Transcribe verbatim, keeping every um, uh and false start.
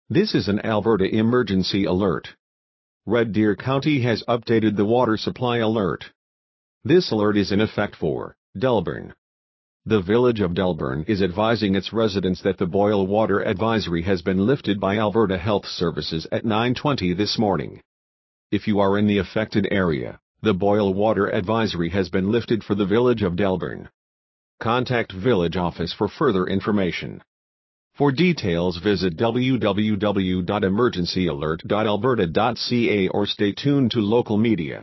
This is an Alberta emergency alert. Red Deer County has updated the water supply alert. This alert is in effect for Delburne. The village of Delburne is advising its residents that the boil water advisory has been lifted by Alberta Health Services at nine twenty this morning. If you are in the affected area, the boil water advisory has been lifted for the village of Delburne. Contact village office for further information. For details visit w w w dot emergency alert dot alberta dot c a or stay tuned to local media.